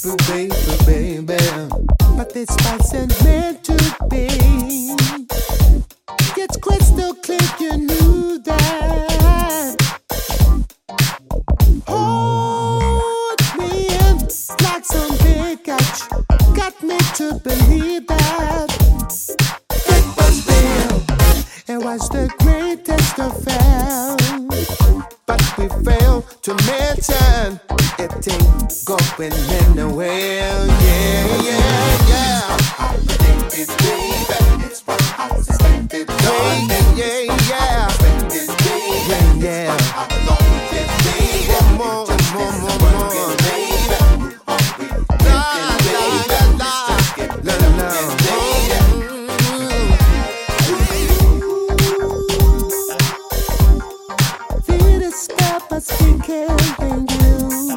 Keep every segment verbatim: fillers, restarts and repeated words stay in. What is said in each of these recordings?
baby, baby. But this wasn't meant to be. It's crystal clear, you knew that. Hold me in like some big catch. Got me to believe that it was real. It was the greatest affair. But we failed to mention it ain't going anywhere. Yeah, yeah, yeah. It's baby, it's what I was expected. Yeah, yeah, yeah. Yeah, yeah. One more, one more, one more, baby. La, la, la, la, la, la. Feel the steppers killing you.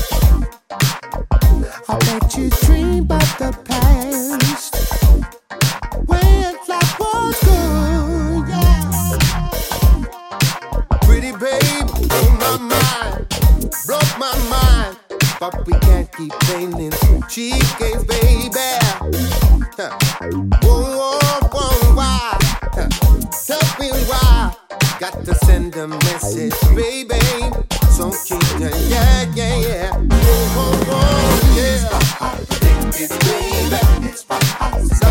I let you dream about the past when life was good, yeah. Pretty babe, blew my mind, broke my mind, but we can't keep playing cheapskates, baby. Huh. Whoa, whoa, whoa, why? Huh. Tell me why? Got to send a message, baby. So keep the yeah, yeah, yeah. Whoa, whoa, whoa, yeah. It's baby, it's what I was